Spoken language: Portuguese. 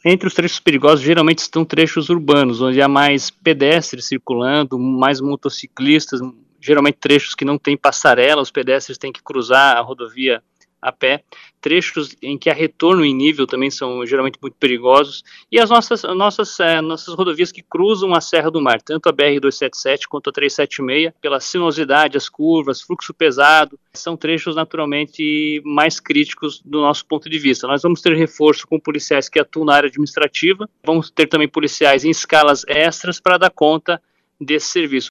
Entre os trechos perigosos, geralmente estão trechos urbanos, onde há mais pedestres circulando, mais motociclistas, geralmente trechos que não tem passarela, os pedestres têm que cruzar a rodovia a pé, trechos em que há retorno em nível também são geralmente muito perigosos, e as nossas rodovias que cruzam a Serra do Mar, tanto a BR-277 quanto a 376, pela sinuosidade, as curvas, fluxo pesado, são trechos naturalmente mais críticos do nosso ponto de vista. Nós vamos ter reforço com policiais que atuam na área administrativa, vamos ter também policiais em escalas extras para dar conta desse serviço.